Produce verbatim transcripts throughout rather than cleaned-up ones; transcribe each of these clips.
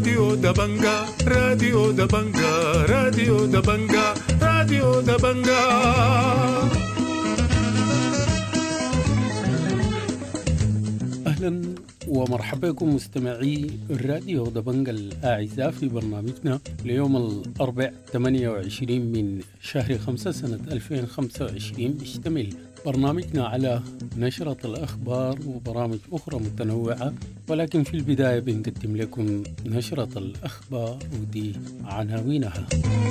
راديو دبنجا راديو دبنجا راديو دبنجا راديو دبنجا. أهلا ومرحبا بكم مستمعي الراديو دبنجا الأعزاء في برنامجنا ليوم الأربع ثمانية وعشرين من شهر خمسة سنة ألفين وخمسة وعشرين. بيشتمل برنامجنا على نشرة الأخبار وبرامج أخرى متنوعة، ولكن في البداية بنقدم لكم نشرة الأخبار ودي عناوينها.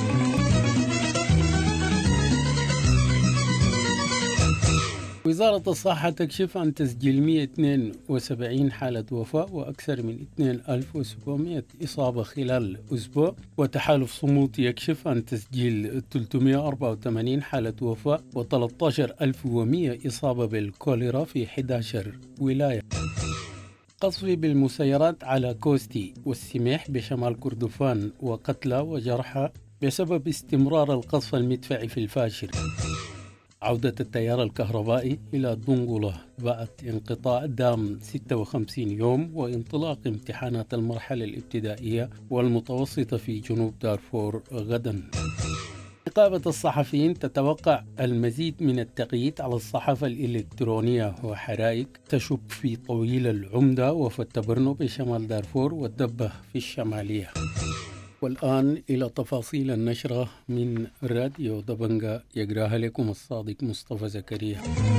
وزارة الصحة تكشف عن تسجيل مئة واثنين وسبعين حالة وفاة وأكثر من اثنين آلاف وسبعمئة إصابة خلال أسبوع. وتحالف صمود يكشف عن تسجيل ثلاثمئة وأربعة وثمانين حالة وفاة وثلاثة عشر ألف ومئة إصابة بالكوليرا في أحد عشر ولاية. قصف بالمسيرات على كوستي والسميح بشمال كردفان وقتلى وجرحى بسبب استمرار القصف المدفعي في الفاشر. عودة التيار الكهربائي إلى دنقلة بعد انقطاع دام ستة وخمسين يوم وانطلاق امتحانات المرحلة الابتدائية والمتوسطة في جنوب دارفور غدا. نقابة الصحفيين تتوقع المزيد من التقييد على الصحافة الإلكترونية وحرائق تشب في طويل العمدة وفتبرنو بشمال دارفور والدبة في الشمالية. والآن إلى تفاصيل النشرة من راديو دبنجا، يقراها لكم الصادق مصطفى زكريا.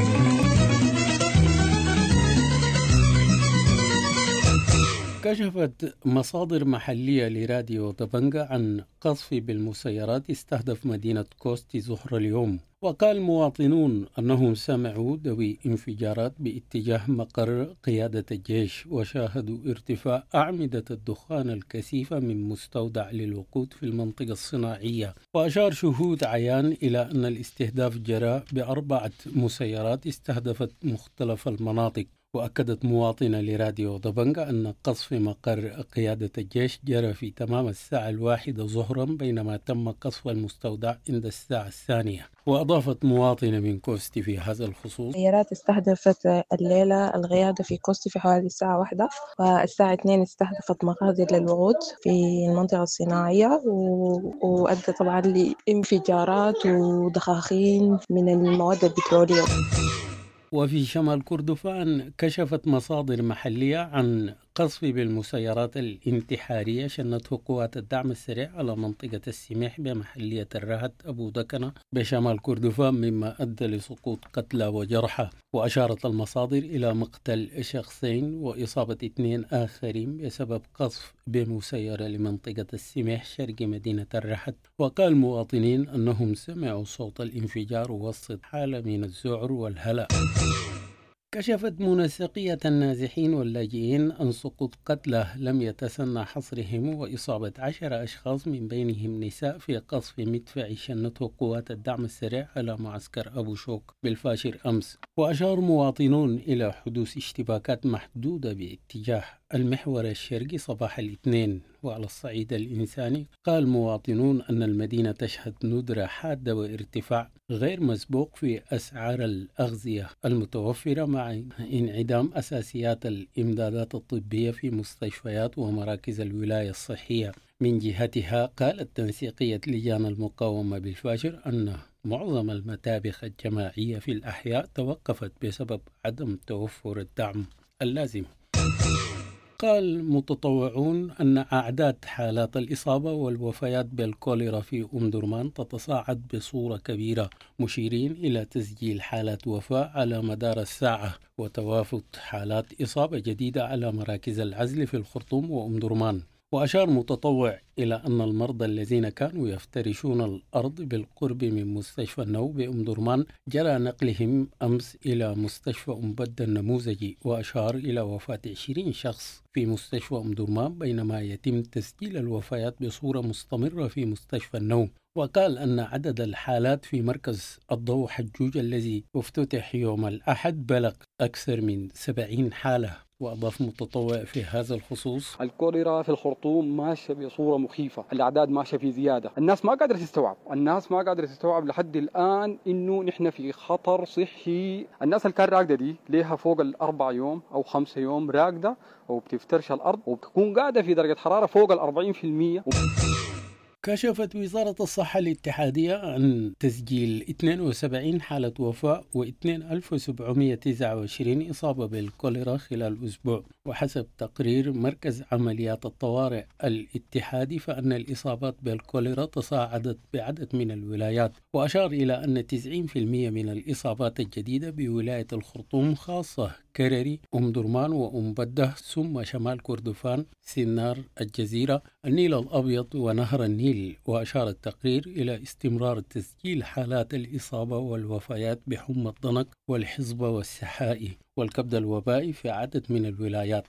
كشفت مصادر محلية لراديو دبنجا عن قصف بالمسيرات استهدف مدينة كوستي ظهر اليوم. وقال مواطنون أنهم سمعوا دوي انفجارات باتجاه مقر قيادة الجيش وشاهدوا ارتفاع أعمدة الدخان الكثيفة من مستودع للوقود في المنطقة الصناعية. وأشار شهود عيان إلى أن الاستهداف جرى بأربعة مسيرات استهدفت مختلف المناطق. وأكدت مواطنة لراديو دبنجا أن قصف مقر قيادة الجيش جرى في تمام الساعة الواحدة ظهرا، بينما تم قصف المستودع عند الساعة الثانية. وأضافت مواطنة من كوستي في هذا الخصوص: سيارات استهدفت الليلة القيادة في كوستي في حوالي الساعة واحدة، والساعة اثنين استهدفت مخازن للوقود في المنطقة الصناعية، وأدى طبعا لانفجارات ودخاخين من المواد البترولية. وفي شمال كردفان كشفت مصادر محلية عن قصف بالمسيرات الانتحارية شنته قوات الدعم السريع على منطقة السميح بمحلية الرهد أبو دكنة بشمال كردفان، مما أدى لسقوط قتلى وجرحى. وأشارت المصادر إلى مقتل شخصين وإصابة اثنين آخرين بسبب قصف بمسيرة لمنطقة السميح شرق مدينة الرهد. وقال مواطنين أنهم سمعوا صوت الانفجار وسط حالة من الذعر والهلع. كشفت منسقية النازحين واللاجئين أن سقوط قتلى لم يتسنى حصرهم وإصابة عشر أشخاص من بينهم نساء في قصف مدفعي شنته قوات الدعم السريع على معسكر أبو شوك بالفاشر أمس. وأشار مواطنون إلى حدوث اشتباكات محدودة باتجاه المحور الشرقي صباح الاثنين. وعلى الصعيد الإنساني قال مواطنون أن المدينة تشهد ندرة حادة وارتفاع غير مسبوق في أسعار الأغذية المتوفرة مع انعدام أساسيات الإمدادات الطبية في مستشفيات ومراكز الولاية الصحية. من جهتها قالت تنسيقية لجان المقاومة بالفاشر أن معظم المتابخ الجماعية في الأحياء توقفت بسبب عدم توفر الدعم اللازم. قال متطوعون أن أعداد حالات الإصابة والوفيات بالكوليرا في أم درمان تتصاعد بصورة كبيرة، مشيرين إلى تسجيل حالات وفاة على مدار الساعة وتوافد حالات إصابة جديدة على مراكز العزل في الخرطوم وأم درمان. وأشار متطوع إلى أن المرضى الذين كانوا يفترشون الأرض بالقرب من مستشفى النو بأم درمان جرى نقلهم أمس إلى مستشفى أم بدة النموذجي. وأشار إلى وفاة عشرين شخص في مستشفى أم درمان، بينما يتم تسجيل الوفيات بصورة مستمرة في مستشفى النو. وقال أن عدد الحالات في مركز الضوء حجوج الذي افتتح يوم الأحد بلغ أكثر من سبعين حالة. وأضاف متطوع في هذا الخصوص: الكوليرا في الخرطوم ماشية بصورة مخيفة، الأعداد ماشية في زيادة، الناس ما قادرة تستوعب الناس ما قادرة تستوعب لحد الآن إنه نحن في خطر صحي. الناس اللي كان راقدة دي ليها فوق الأربع يوم أو خمسة يوم راقدة وبتفترش الأرض وبتكون قاعدة في درجة حرارة فوق الأربعين في المية. كشفت وزارة الصحة الاتحادية عن تسجيل اثنين وسبعين حالة وفاة واثنين ألف وسبعمائة وتسعة وعشرين إصابة بالكوليرا خلال أسبوع. وحسب تقرير مركز عمليات الطوارئ الاتحادي فإن الإصابات بالكوليرا تصاعدت بعدد من الولايات، وأشار إلى أن تسعين بالمئة من الإصابات الجديدة بولاية الخرطوم، خاصة كرري، أم درمان وأم بدة، ثم شمال كردفان، سنار، الجزيرة، النيل الأبيض ونهر النيل. وأشار التقرير إلى استمرار تسجيل حالات الإصابة والوفيات بحمى الضنك والحصبة والسحائي والكبد الوبائي في عدد من الولايات.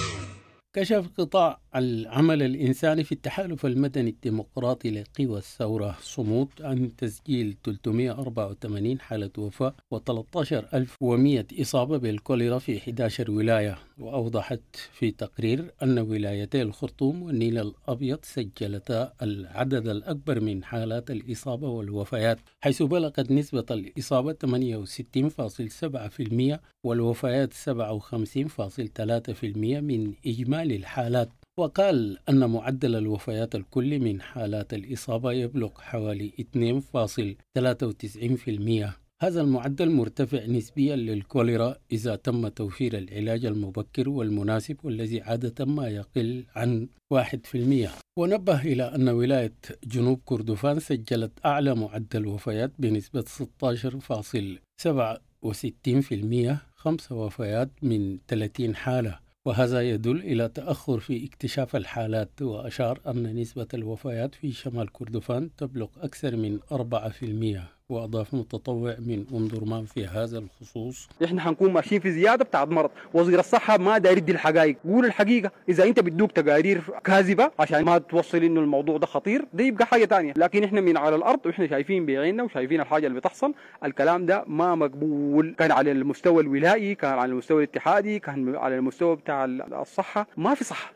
كشف قطاع العمل الإنساني في التحالف المدني الديمقراطي لقوى الثورة صمود عن تسجيل ثلاثمائة وأربعة وثمانين حالة وفاة وثلاثة عشر ألف ومئة إصابة بالكوليرا في إحدى عشرة ولاية. وأوضحت في تقرير أن ولايتي الخرطوم والنيل الأبيض سجلتا العدد الأكبر من حالات الإصابة والوفيات، حيث بلغت نسبة الإصابة ثمانية وستين فاصلة سبعة بالمئة والوفيات سبعة وخمسين فاصلة ثلاثة بالمئة من إجمالي الحالات. وقال أن معدل الوفيات الكلي من حالات الإصابة يبلغ حوالي اثنين فاصلة ثلاثة وتسعين بالمئة. هذا المعدل مرتفع نسبيا للكوليرا إذا تم توفير العلاج المبكر والمناسب، والذي عادة ما يقل عن واحد بالمئة. ونبه إلى أن ولاية جنوب كردفان سجلت أعلى معدل وفيات بنسبة ستة عشر فاصلة سبعة وستين بالمئة، خمس وفيات من ثلاثين حالة، وهذا يدل إلى تأخر في اكتشاف الحالات. وأشار أن نسبة الوفيات في شمال كردفان تبلغ أكثر من أربعة بالمئة. وأضاف متطوع من أم درمان في هذا الخصوص: إحنا هنكون ماشيين في زيادة بتاع مرض. وزير الصحة ما داير يدي الحقائق، قول الحقيقة. إذا أنت بتدوك تقارير كاذبة عشان ما توصل إنه الموضوع ده خطير، ده يبقى حاجة تانية. لكن إحنا من على الأرض وإحنا شايفين بعيننا وشايفين الحاجة اللي بتحصل. الكلام ده ما مقبول، كان على المستوى الولائي، كان على المستوى الاتحادي، كان على المستوى بتاع الصحة، ما في صح.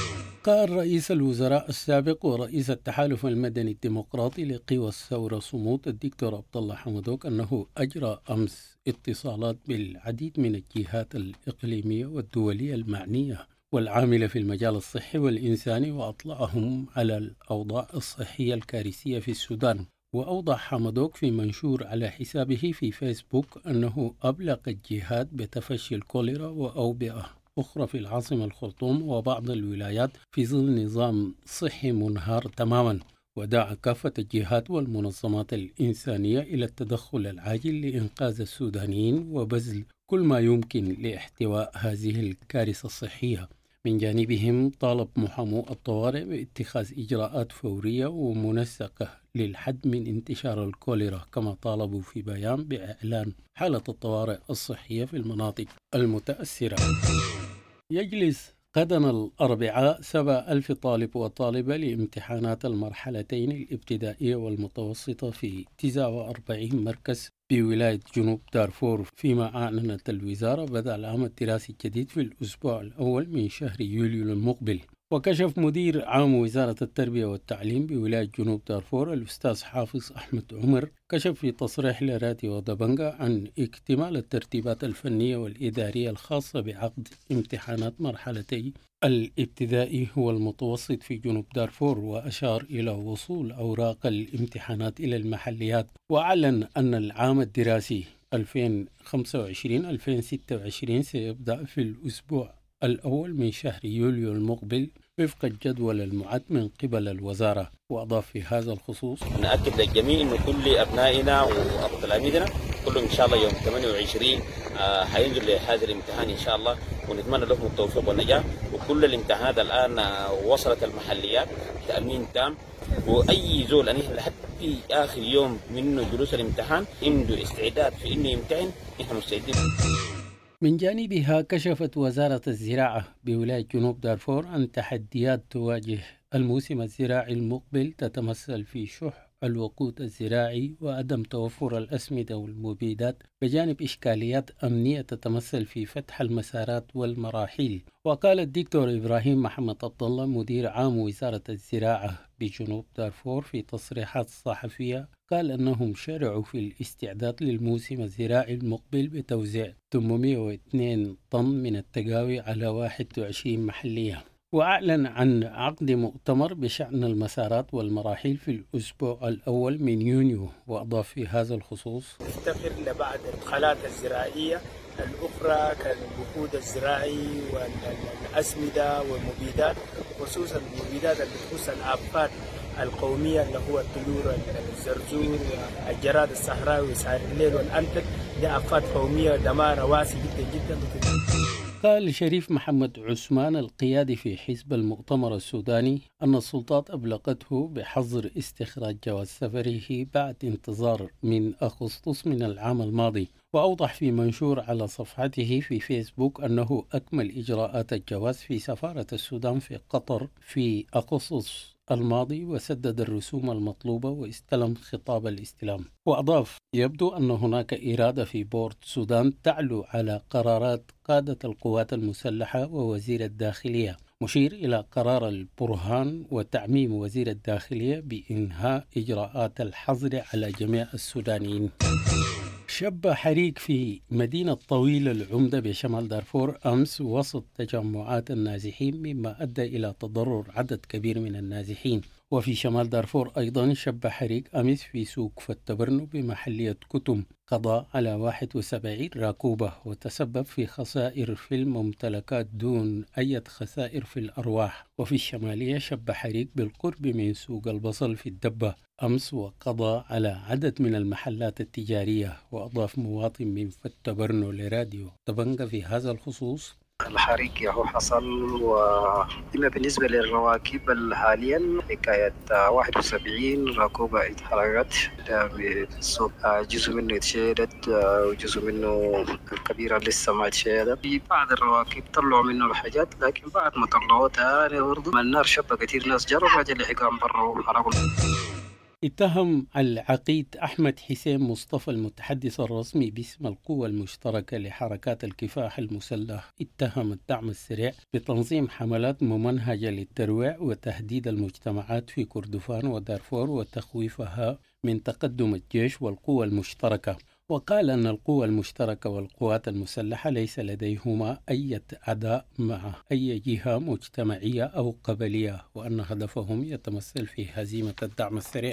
قال رئيس الوزراء السابق ورئيس التحالف المدني الديمقراطي لقوى الثورة صمود الدكتور عبد الله حمدوك أنه أجرى أمس اتصالات بالعديد من الجهات الإقليمية والدولية المعنية والعاملة في المجال الصحي والإنساني، وأطلعهم على الأوضاع الصحية الكارثية في السودان. وأوضح حمدوك في منشور على حسابه في فيسبوك أنه أبلغ الجهات بتفشي الكوليرا وأوبئة أخرى في العاصمة الخرطوم وبعض الولايات في ظل نظام صحي منهار تماما، ودعا كافة الجهات والمنظمات الإنسانية إلى التدخل العاجل لإنقاذ السودانيين وبذل كل ما يمكن لاحتواء هذه الكارثة الصحية. من جانبهم طالب محامو الطوارئ باتخاذ إجراءات فورية ومنسقة للحد من انتشار الكوليرا، كما طالبوا في بيان بإعلان حالة الطوارئ الصحية في المناطق المتأثرة. يجلس غدا الأربعاء سبع ألف طالب وطالبة لامتحانات المرحلتين الابتدائية والمتوسطة في تسعة وأربعين مركز بولاية جنوب دارفور، فيما أعلنت الوزارة بدء العام الدراسي الجديد في الأسبوع الأول من شهر يوليو المقبل. وكشف مدير عام وزارة التربية والتعليم بولاية جنوب دارفور الأستاذ حافظ أحمد عمر، كشف في تصريح لراديو ودبنجا عن اكتمال الترتيبات الفنية والإدارية الخاصة بعقد امتحانات مرحلتي الابتدائي والمتوسط في جنوب دارفور، وأشار إلى وصول أوراق الامتحانات إلى المحليات. وأعلن أن العام الدراسي ألفين وخمسة وعشرين ألفين وستة وعشرين سيبدأ في الأسبوع الأول من شهر يوليو المقبل وفق الجدول المعد من قبل الوزارة. وأضاف في هذا الخصوص: نأكد للجميع أن كل أبنائنا وتلاميذنا كلهم إن شاء الله يوم ثمانية وعشرين آه حينزل لهذا الامتحان إن شاء الله، ونتمنى لهم التوفيق والنجاح. وكل الامتحانات الآن وصلت المحليات تأمين تام، وأي زول أنه لحد آخر يوم منه جلوس الامتحان عنده استعداد في إنه يمتحن، نحن مستعدين. من جانبها كشفت وزارة الزراعة بولاية جنوب دارفور عن تحديات تواجه الموسم الزراعي المقبل، تتمثل في شح الوقود الزراعي وعدم توفر الأسمدة والمبيدات، بجانب إشكاليات أمنية تتمثل في فتح المسارات والمراحيل. وقال الدكتور إبراهيم محمد عبد الله مدير عام وزارة الزراعة بجنوب دارفور في تصريحات صحفية، قال أنهم شرعوا في الاستعداد للموسم الزراعي المقبل بتوزيع ثمانمائة واثنين طن من التقاوي على واحد وعشرين محلية. وأعلن عن عقد مؤتمر بشأن المسارات والمراحيل في الأسبوع الأول من يونيو، وأضاف في هذا الخصوص: نفتقر لبعض الادخالات الزراعية الأخرى كالوقود الزراعي والأسمدة والمبيدات، خصوصا المبيدات اللي تخص الآفات القومية اللي هو الطيور الزرزور والجراد الصحراوي وسعر الليل والأنتك. دي آفات قومية دمار واسع جدا جدا. قال شريف محمد عثمان القيادي في حزب المؤتمر السوداني أن السلطات أبلغته بحظر استخراج جواز سفره بعد انتظار من أغسطس من العام الماضي. وأوضح في منشور على صفحته في فيسبوك أنه أكمل إجراءات الجواز في سفارة السودان في قطر في أغسطس الماضي وسدد الرسوم المطلوبة واستلم خطاب الاستلام. وأضاف: يبدو أن هناك إرادة في بورت السودان تعلو على قرارات قادة القوات المسلحة ووزير الداخلية، مشير إلى قرار البرهان وتعميم وزير الداخلية بإنهاء إجراءات الحظر على جميع السودانيين. شب حريق في مدينة طويل العمدة بشمال دارفور أمس وسط تجمعات النازحين، مما أدى إلى تضرر عدد كبير من النازحين. وفي شمال دارفور أيضا شب حريق أمس في سوق فتبرنو بمحلية كتم قضى على واحد وسبعين راكوبة وتسبب في خسائر في الممتلكات دون أي خسائر في الأرواح. وفي الشمالية شب حريق بالقرب من سوق البصل في الدبة أمس وقضى على عدد من المحلات التجارية. وأضاف مواطن من فتبرنو لراديو طبنجة في هذا الخصوص: الحريق يهو حصل، وإما بالنسبة للرواكب حاليا حكاية واحد وسبعين راكوبة اتحرقت بالسوق، جزء منه اتشيدت وجزء منه الكبيرة لسه ما اتشيدت. في بعض الرواكب طلعوا منه الحاجات، لكن بعد ما طلعوا تاني برضه النار شبه كتير ناس جربوا اللي حقام برا وحرقوا. اتهم العقيد أحمد حسين مصطفى المتحدث الرسمي باسم القوى المشتركة لحركات الكفاح المسلح اتهم الدعم السريع بتنظيم حملات ممنهجة للترويع وتهديد المجتمعات في كردفان ودارفور وتخويفها من تقدم الجيش والقوى المشتركة. وقال أن القوى المشتركة والقوات المسلحة ليس لديهما أي أعداء مع أي جهة مجتمعية أو قبلية، وأن هدفهم يتمثل في هزيمة الدعم السريع.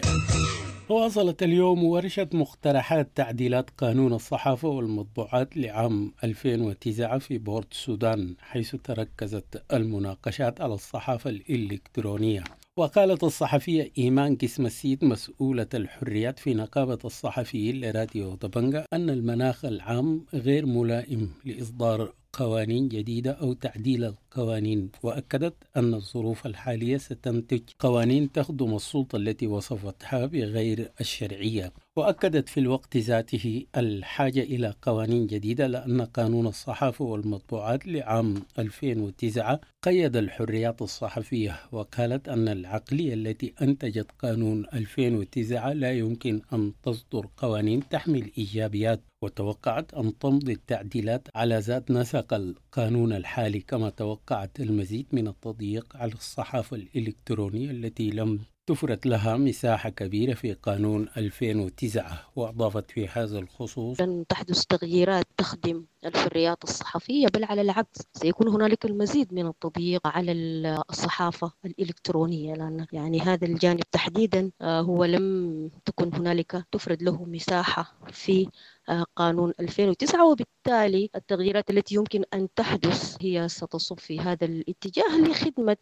واصلت اليوم ورشة مقترحات تعديلات قانون الصحافة والمطبوعات لعام ألفين وتسعة في بورت السودان، حيث تركزت المناقشات على الصحافة الإلكترونية. وقالت الصحفية إيمان قسم السيد مسؤولة الحريات في نقابة الصحفيين لراديو طبنجة أن المناخ العام غير ملائم لإصدار قوانين جديدة أو تعديل القوانين، وأكدت أن الظروف الحالية ستنتج قوانين تخدم السلطة التي وصفتها بغير الشرعية. وأكدت في الوقت ذاته الحاجة إلى قوانين جديدة، لأن قانون الصحافة والمطبوعات لعام ألفين وتسعة قيد الحريات الصحفية. وقالت أن العقلية التي أنتجت قانون ألفين وتسعة لا يمكن أن تصدر قوانين تحمل إيجابيات، وتوقعت أن تمضي التعديلات على ذات نسق القانون الحالي، كما توقعت المزيد من التضييق على الصحافة الإلكترونية التي لم تفرد لها مساحة كبيرة في قانون ألفين وتسعة. وأضافت في هذا الخصوص: لن تحدث تغييرات تخدم الحريات الصحفية، بل على العكس سيكون هنالك المزيد من التضييق على الصحافة الإلكترونية، لأن يعني هذا الجانب تحديدا هو لم تكن هنالك تفرد له مساحة في قانون ألفين وتسعة، وبالتالي التغييرات التي يمكن أن تحدث هي ستصب في هذا الاتجاه لخدمة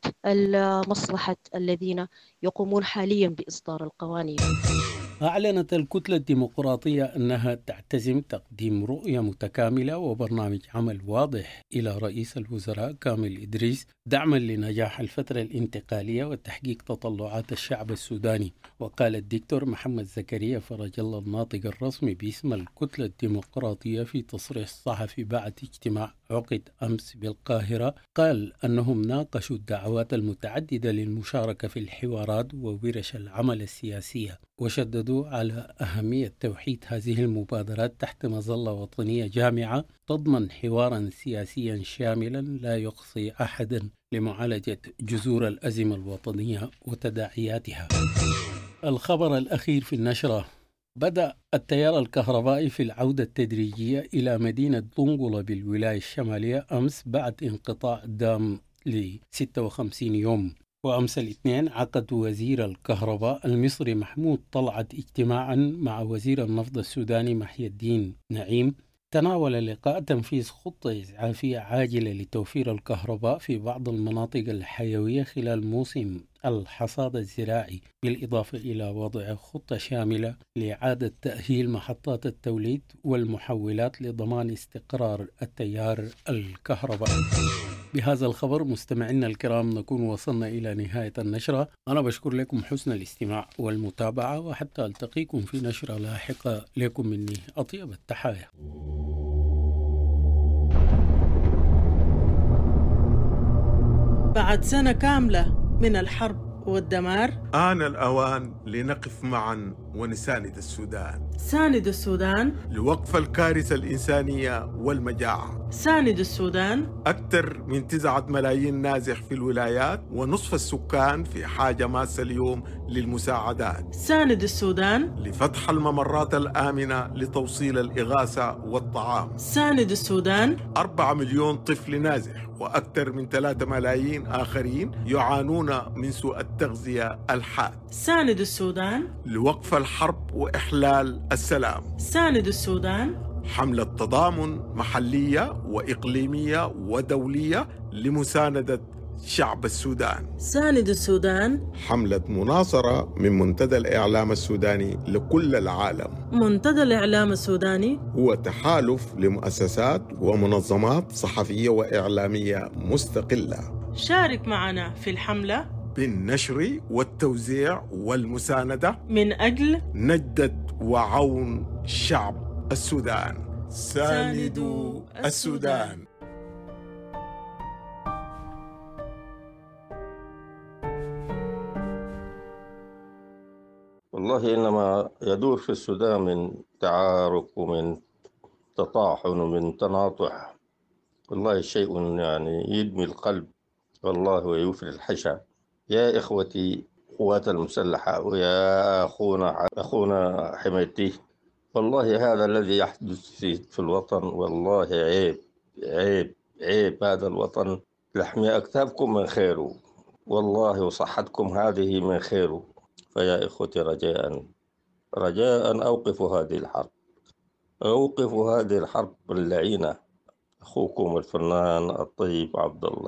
مصلحة الذين يقومون حاليا بإصدار القوانين. أعلنت الكتلة الديمقراطية أنها تعتزم تقديم رؤية متكاملة وبرنامج عمل واضح إلى رئيس الوزراء كامل إدريس دعما لنجاح الفترة الانتقالية وتحقيق تطلعات الشعب السوداني. وقال الدكتور محمد زكريا فرج الله الناطق الرسمي باسم الكتلة الديمقراطية في تصريح صحفي بعد اجتماع عقد أمس بالقاهرة، قال أنهم ناقشوا الدعوات المتعددة للمشاركة في الحوارات وورش العمل السياسية. وشددوا على أهمية توحيد هذه المبادرات تحت مظلة وطنية جامعة تضمن حوارا سياسيا شاملا لا يقصي أحدا لمعالجة جذور الأزمة الوطنية وتداعياتها. الخبر الأخير في النشرة: بدأ التيار الكهربائي في العودة التدريجية إلى مدينة دونغولا بالولاية الشمالية أمس بعد انقطاع دام ل ستة وخمسين يوم. وأمس الاثنين عقد وزير الكهرباء المصري محمود طلعت اجتماعا مع وزير النفط السوداني محي الدين نعيم تناول اللقاء تنفيذ خطة إسعافية عاجلة لتوفير الكهرباء في بعض المناطق الحيوية خلال موسم الحصاد الزراعي، بالإضافة إلى وضع خطة شاملة لإعادة تأهيل محطات التوليد والمحولات لضمان استقرار التيار الكهربائي. بهذا الخبر مستمعينا الكرام نكون وصلنا إلى نهاية النشرة. أنا بشكر لكم حسن الاستماع والمتابعة، وحتى ألتقيكم في نشرة لاحقة. لكم مني أطيب التحايا. بعد سنة كاملة من الحرب والدمار آن الأوان لنقف معا ونساند السودان. ساند السودان لوقف الكارثة الإنسانية والمجاعة. ساند السودان. أكثر من تسعة ملايين نازح في الولايات ونصف السكان في حاجة ماسة اليوم للمساعدات. ساند السودان. لفتح الممرات الآمنة لتوصيل الإغاثة والطعام. ساند السودان. أربعة مليون طفل نازح وأكثر من ثلاثة ملايين آخرين يعانون من سوء التغذية الحاد. ساند السودان. لوقف الحرب وإحلال السلام. ساند السودان. حملة تضامن محلية وإقليمية ودولية لمساندة شعب السودان. ساند السودان. حملة مناصرة من منتدى الإعلام السوداني لكل العالم. منتدى الإعلام السوداني هو تحالف لمؤسسات ومنظمات صحفية وإعلامية مستقلة. شارك معنا في الحملة بالنشر والتوزيع والمساندة من أجل نجدة وعون شعب السودان. ساندوا السودان. والله إنما يدور في السودان من تعارك ومن تطاحن ومن تناطح، والله شيء يعني يدمي القلب والله ويوفي الحشا. يا إخوتي قوات المسلحة ويا أخونا أخونا حميدتي، والله هذا الذي يحدث في الوطن والله عيب عيب عيب. هذا الوطن لحمي أكتافكم من خيره والله، وصحتكم هذه من خيره. فيا إخوتي رجاء رجاء أوقفوا هذه الحرب، أوقفوا هذه الحرب اللعينة. أخوكم الفنان الطيب عبد الله.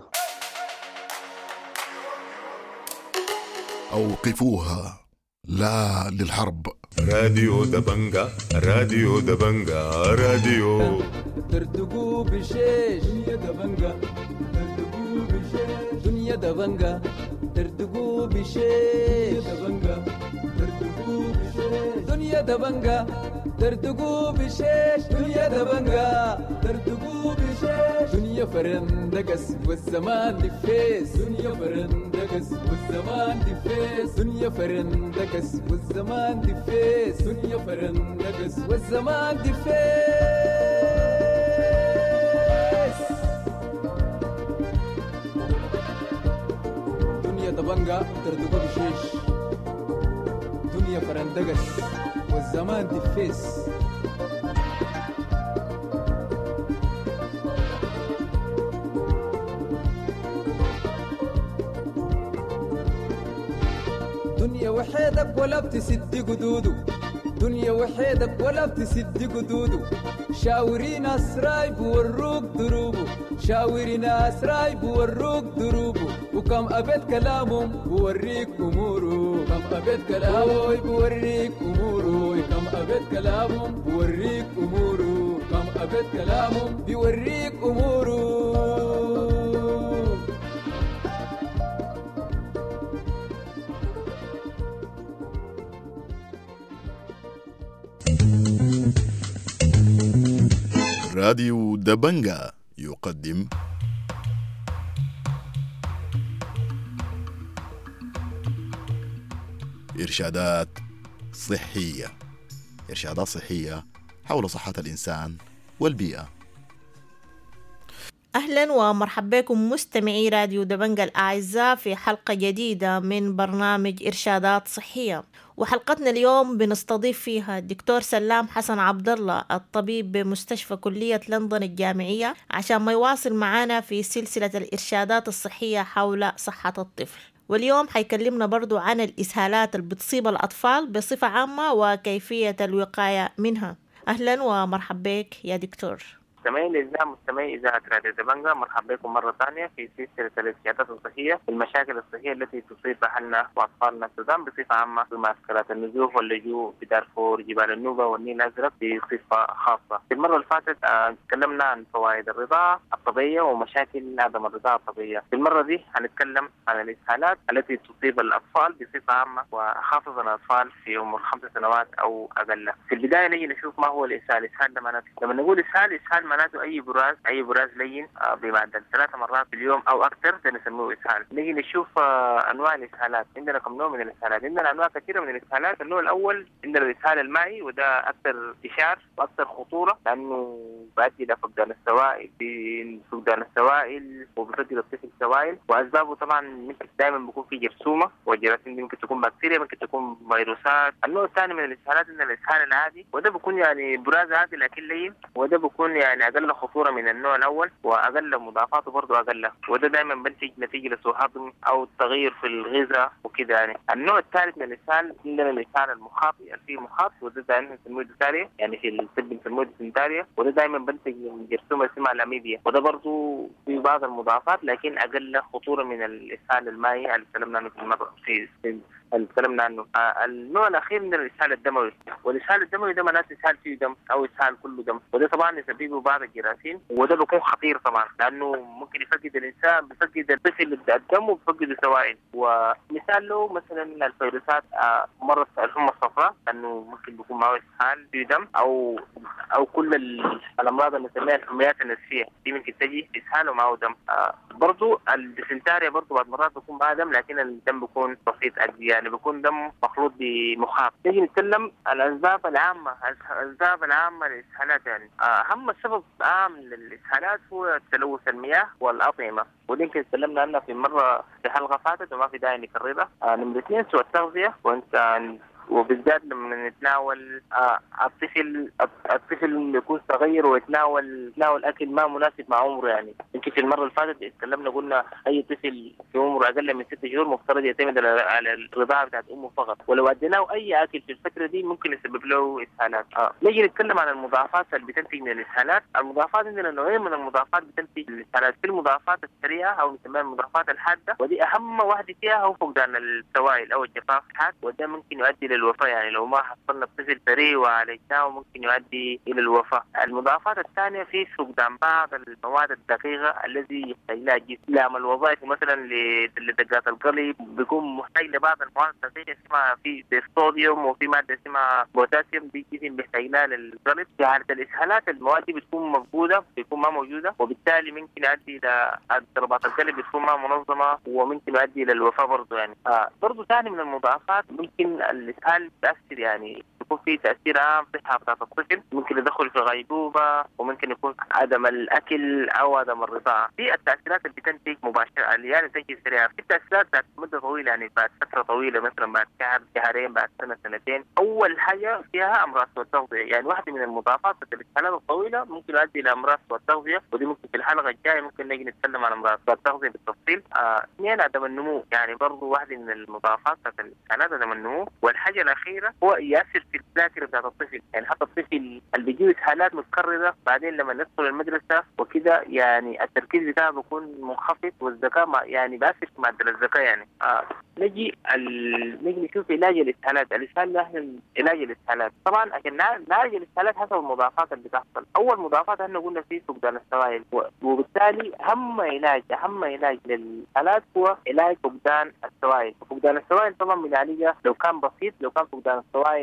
أوقفوها، لا للحرب. راديو دبنجا راديو دبنجا راديو ترتقوا بشيش دنيا دبنجا ترتقوا بشيش دنيا دبنجا ترتقوا بشيش دبنجا ترتقوا بشيش دنيا دبنجا ترتقوا بشيش دنيا دبنجا ترتقوا بشيش دنيا فرندقس والزمان دفيس دنيا فرندقس والزمان دفيس دنيا فرندقس والزمان دفيس دنيا فرندقس والزمان دفيس. دنيا دبنجا ترتقوا بشيش دنيا فرندقس والزمان دفيس. دنيا وحيدك ولا بتسد قدودو دنيا وحيدك ولا بتسد قدودو. شاوري ناس رايب وروك دروبو شاوري ناس رايب وروك دروبو. وكم أبد كلامهم بوريك أمورو كم أبد كلامهم بوريك أمورو كم أبد كلامهم بوريك أمورو كم أبد كلامهم بوريك أمورو. راديو دبنجا يقدم إرشادات صحية، إرشادات صحية حول صحة الإنسان والبيئة. أهلا ومرحبا بكم مستمعي راديو دبنجة الأعزاء في حلقة جديدة من برنامج إرشادات صحية. وحلقتنا اليوم بنستضيف فيها الدكتور سلام حسن عبد الله، الطبيب بمستشفى كلية لندن الجامعية، عشان ما يواصل معنا في سلسلة الإرشادات الصحية حول صحة الطفل. واليوم حيكلمنا برضو عن الإسهالات اللي بتصيب الأطفال بصفة عامة وكيفية الوقاية منها. أهلا ومرحبا بك يا دكتور. مستمعين الإذاعة مستمعي إذاعة راديو دبنجة، مرحبا بكم مرة ثانية في سلسلة الإرشادات الصحية، المشاكل الصحية التي تصيب أهلنا وأطفالنا السودان بصفة عامة، في معسكرات النزوح واللجوء في دارفور، جبال النوبة والنيل الأزرق بصفة خاصة. في المرة اللي فاتت آه تكلمنا عن فوائد الرضاعة الطبيعية ومشاكل عدم الرضاعة الطبيعية. في المرة دي هنتكلم عن الإسهالات التي تصيب الأطفال بصفة عامة، وخاصة الأطفال في عمر خمس سنوات أو أقل. في البداية نيجي نشوف ما هو الإسهال. الإسهال ده معناته، لما نقول إسهال، إسهال معناته أي براز أي براز لين آه بمعدل ثلاث مرات في اليوم أو أكثر، ده نسميه إسهال. نيجي نشوف آه أنواع الإسهالات. عندنا كم نوع من الإسهالات؟ عندنا أنواع كثيرة من الإسهالات. النوع الأول عندنا الإسهال المائي، وده أكثر انتشار وأكثر خطورة لأنه بيؤدي إلى فقدان السوائل، فقدان السوائل وبيفقد الطفل السوائل، وأسبابه طبعا ممكن دائما بيكون في جرثومة، والجراثيم دي ممكن تكون بكتيريا، ممكن تكون فيروسات. النوع الثاني من الإسهالات عندنا الإسهال العادي، وده بيكون يعني براز عادي لكن لين، وده بيكون يعني أقل خطورة من النوع الأول وأقل مضاعفاته برضه أقل، وده دائما بنتج نتيجة لسوء هضم أو تغيير في الغذاء وكده يعني. النوع الثالث من الإسهال عندنا الإسهال المخاطي، الفيه مخاط، وده دائما بنسميه ديساريا، يعني في الطب بنسميه ديسنتاريا، وده دائما بنتج من جرثومة اسمها الأميبيا، وده برضه في بعض المضاعفات لكن أقل خطورة من الإسهال المائي اللي تكلمنا عنه في المرة في اللي تكلمنا عنه. آه النوع الأخير من الإسهال الدموي، والإسهال الدموي ده معناته إسهال فيه دم أو إسهال كله دم، وده طبعا يسببه بعض الجراثيم، وده بيكون خطير طبعا لأنه ممكن يفقد الإنسان، بيفقد الطفل الدم وبيفقد السوائل. ومثال له مثلا الفيروسات، آه مرض الحمى الصفراء لأنه ممكن بيكون معه إسهال فيه دم، أو أو كل الأمراض اللي نسميها الحميات النسفية دي ممكن تجي إسهال ومعه دم. آه برضو الديسنتاريا برضو بعض مرات بيكون معها دم لكن الدم بيكون بسيط يعني بيكون دم مخلوط بمخاط. نيجي نتكلم عن الأسباب العامة. الأسباب العامة للإسهالات يعني أهم سبب عام للإسهالات هو تلوث المياه والأطعمة، ودي يمكن تكلمنا عنها في مرة في حلقة فاتت وما في داعي نكررها. آه نمرة اثنين سوء التغذية، وانت وبالذات لما نتناول آه الطفل الطفل يكون صغير ويتناول يتناول اكل ما مناسب مع عمره. يعني يمكن في المره اللي فاتت اتكلمنا قلنا اي طفل في عمره اقل من ست شهور مفترض يعتمد على الرضاعه بتاعت امه فقط، ولو اديناه اي اكل في الفتره دي ممكن يسبب له اسهالات. اه نيجي نتكلم عن المضاعفات اللي بتنتج من الاسهالات. المضاعفات عندنا نوعين من المضاعفات بتنتج من الاسهالات، في المضاعفات السريعه او نسميها المضاعفات الحاده، ودي اهم واحده فيها هو فقدان السوائل او الجفاف الحاد، وده ممكن يؤدي للوفاه. يعني لو ما حصلنا الطفل سريع وعالجناه ممكن يؤدي الى الوفاه. المضاعفات الثانيه في فقدان بعض المواد الدقيقه الذي يحتاج لها الجسم. العمل الوظائفي مثلا لدقات القلب بيكون محتاج لبعض المواد الدقيقه اسمها في الصوديوم وفي ماده اسمها بوتاسيوم، دي الجسم بيحتاج لها للقلب. في حاله الاسهالات المواد دي بتكون مفقوده، بتكون ما موجوده، وبالتالي ممكن يؤدي الى ضربات القلب بتكون ما منظمه وممكن يؤدي الى الوفاه برضه. يعني آه برضه ثاني من المضاعفات ممكن الاسهال تأثير، يعني يكون في تأثير عام في صحة بتاعت الطفل، ممكن يدخل في غيبوبة، وممكن يكون عدم الأكل أو عدم الرضاعة. في التأثيرات اللي بتنتج مباشرة اللي يعني تنتج سريعة، في تأثيرات بعد مدة طويلة، يعني بعد فترة طويلة مثلا بعد شهر شهرين بعد سنة سنتين. أول حاجة فيها أمراض سوء التغذية، يعني واحدة من المضاعفات في الإسهالات الطويلة ممكن يؤدي إلى أمراض سوء التغذية، ودي ممكن في الحلقة الجاية ممكن نيجي نتكلم عن أمراض سوء التغذية بالتفصيل. اثنين آه عدم النمو، يعني برضو واحدة من المضاعفات في الإسهالات عدم النمو. والحاجة الأخيرة هو يأثر في الذاكرة بتاعت الطفل، يعني حتى الطفل اللي بيجيه إسهالات متكررة بعدين لما ندخل المدرسة وكده يعني التركيز بتاعه بيكون منخفض، والذكاء يعني بيأثر في معدل الذكاء. يعني آه نجي ال... نجي نشوف علاج الإسهالات. الإسهال نحن علاج الإسهالات طبعا عشان نعالج الإسهالات حسب المضاعفات اللي بتحصل. أول مضاعفات احنا قلنا فيه فقدان السوائل، وبالتالي أهم علاج أهم علاج للإسهالات هو علاج فقدان السوائل. فقدان السوائل طبعا بنعالجها لو كان بسيط، لو كان فقدان السوائل بسيط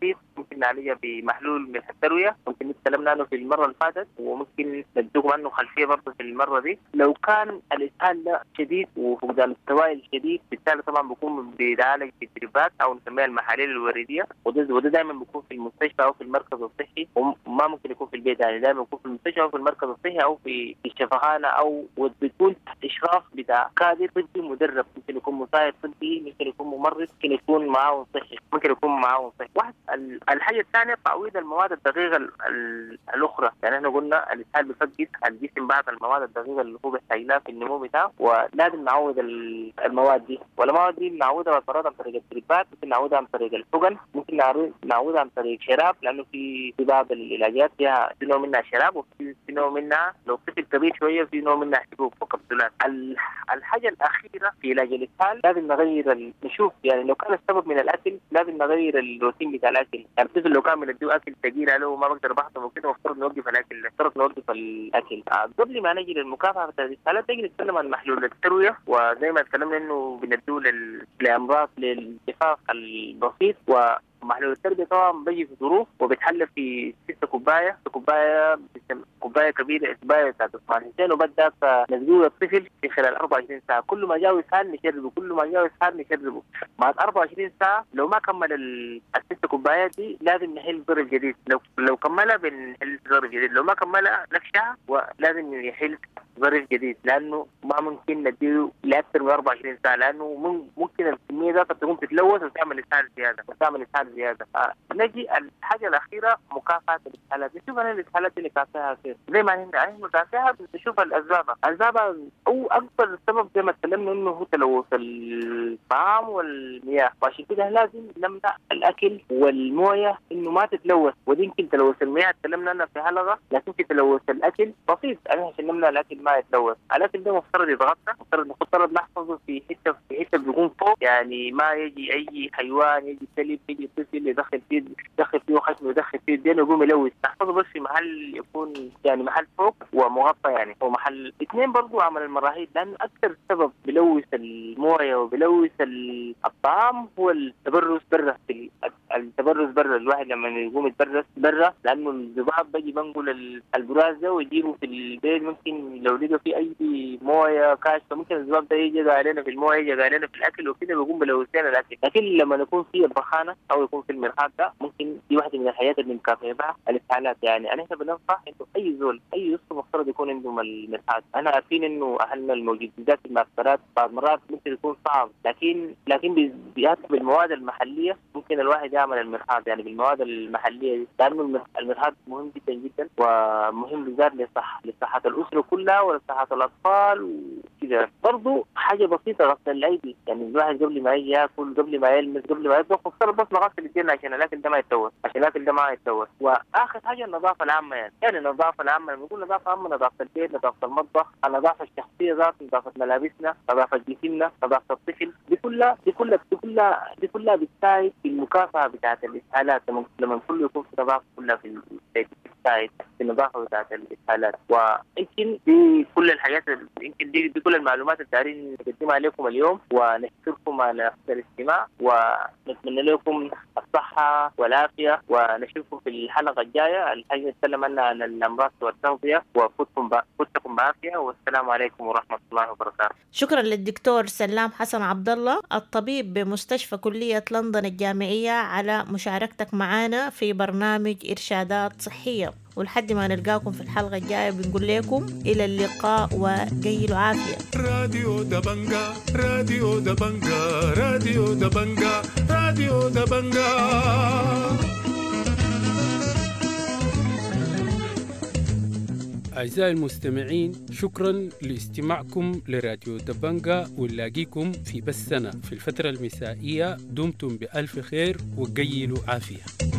بسيط ممكن نعالجها بمحلول ملح التروية، ممكن نتكلمنا عنه في المرة اللي فاتت وممكن ندوكم عنه خلفية برضه في المرة دي. لو كان الإسهال ده شديد وفقدان السوائل شديد بالتالي طبعا بيكون بيتعالج بالدريبات أو نسميها المحاليل الوردية، وده وده دائما بيكون في المستشفى أو في المركز الصحي وما ممكن يكون في البيت، يعني دائما يكون في المستشفى أو في المركز الصحي أو في الشفخانة أو وبتكون تحت إشراف بتاع كادر طبي مدرب، ممكن يكون مساعد طبي، ممكن يكون ممرض، ممكن يكون معاون صحي، ممكن يكون معاون صحي. واحد الحاجة الثانية تعويض المواد الدقيقة الأخرى، يعني احنا قلنا الإسهال بيفقد الجسم بعض المواد الدقيقة اللي هو بيحتاج لها في النمو بتاعه، ولازم نعوض المواد دي، والمواد دي نعوضها بطريقة عن طريق التريبات، ممكن نعوضها عن طريق الحقن، ممكن نعوضها عن طريق شراب، لأنه في في بعض العلاجات فيها في نوع منها شراب وفي نوع منها لو طفل كبير شوية في نوع منها حبوب وكبسولات. الحاجة الأخيرة في علاج الإسهال لازم نغير نشوف، يعني لو كان السبب من الأكل لازم نغير الروتين بتاع الأكل، يعني الطفل لو كان بنديه أكل ثقيل عليه وما بقدر بحثه وكده مفترض نوقف الأكل، مفترض نوقف الأكل. قبل ما نجي للمكافحة بتاع الإسهال تيجي نتكلم عن محلول التروية، وزي ما تكلمنا إنه بنديه للأمراض للجفاف البسيط، و محلول التربية طبعا بيجي في ظروف وبيتحلى في ستة كوباية، كوباية كوباية كبيرة كوباية بتاعت عثمانيتين، وبدأ نسقيه الطفل في خلال أربعة وعشرين ساعة، كل ما جاء إسهال نشربه، كل ما جاء إسهال نشربه. بعد أربعة وعشرين ساعة لو ما كمل الست كوبايات دي لازم نحل ضرب جديد، لو لو كملها بنحل ضرب جديد، لو ما كملها نكشها ولازم يحل ضرب جديد، لأنه ما ممكن نديه لأكثر من أربعة وعشرين ساعة، لأنه ممكن الكمية ذاتها تقوم تتلوث وتعمل إسهال زيادة وتعمل إسهال زيادة. آه. نجي الحاجة الأخيرة مكافحة الإسهالات، نشوف أنا الإسهالات اللي كافحها كيف، زي ما هنا عايز مكافحها نشوف الأسباب، الأسباب أو أكبر السبب زي ما تكلمنا إنه هو تلوث الطعام والمياه، وعشان كده لازم نمنع الأكل والموية إنه ما تتلوث، ودي يمكن تلوث المياه تكلمنا عنها في حلقة، لكن في تلوث الأكل بسيط، يعني عشان نمنع الأكل ما يتلوث، الأكل ده مفترض يتغطى، مفترض مفترض نحفظه في حتة في حتة بيكون فوق، يعني ما يجي أي حيوان يجي كلب يجي طفل يدخل فيه يدخل فيه خشم يدخل فيه الدين ويقوم يلوث، نحفظه بس في محل يكون يعني محل فوق ومغطى، يعني هو محل. اثنين برضو عمل المراحيض، لأن أكثر سبب بلوث الموية وبلوث الطعام هو التبرز برا، التبرز برا، الواحد لما يقوم يتبرز برا لأنه الذباب بيجي بنقول البراز ده ويجيبه في البيت، ممكن لو لقى فيه أي موية كاشفة ممكن الذباب ده يجي علينا في الموية يجي علينا في الأكل وكده بيقوم بلوثين الأكل. لكن لما يكون في البخانة أو يكون في المرحاض ده ممكن دي واحدة من الحياة اللي بنكافئها الإسهالات، يعني أنا إحنا بننصح إنه أي زول أي يسطو مفترض يكون عندهم المرحاض. أنا عارفين إنه أهلنا الموجودين في المعسكرات بعض مرات ممكن يكون صعب، لكن لكن بيأتي بالمواد المحلية ممكن الواحد يعمل المرحاض، يعني بالمواد المحلية، لأنه المرحاض مهم جدا جدا ومهم بالذات لصح لصحة الأسرة كلها ولصحة الأطفال وكذا. برضو حاجة بسيطة غسل الأيدي، يعني الواحد قبل ما يجي ياكل قبل ما يلمس قبل ما يطبخ مفترض بس نغسل ايدينا عشان الاكل ده ما يتلوث، عشان الاكل ده ما يتلوث. واخر حاجه النظافه العامه، يعني يعني النظافه العامه لما نقول نظافه عامه نظافه البيت، نظافه المطبخ، النظافه الشخصيه ذات، نظافه ملابسنا، نظافه جسمنا، نظافه الطفل، دي كلها دي كلها دي كلها دي كلها بتساعد في المكافحه بتاعه الاسهالات، لما كله يكون في نظافه كلها في البيت بتساعد في النظافه بتاعه الاسهالات. ويمكن دي كل الحاجات، يمكن دي, دي كل المعلومات اللي دايرين نقدمها عليكم اليوم، ونشكركم على الاستماع ونتمنى لكم الصحة والعافية، ونشوفكم في الحلقة الجاية الحين نتكلم عنها عن الأمراض والتغذية، وفوتكم فوتكم بعافية، والسلام عليكم ورحمة الله وبركاته. شكرا للدكتور سلام حسن عبد الله الطبيب بمستشفى كلية لندن الجامعية على مشاركتك معنا في برنامج إرشادات صحية، ولحد ما نلقاكم في الحلقة الجاية بنقول لكم إلى اللقاء وجيلوا عافية. راديو دبنجا راديو دبنجا راديو دبنجا راديو دبنجا. أعزائي المستمعين، شكرا لاستماعكم لراديو دبنجا، ونلاقيكم في بثنا في الفترة المسائية. دمتم بألف خير وجيلوا عافية.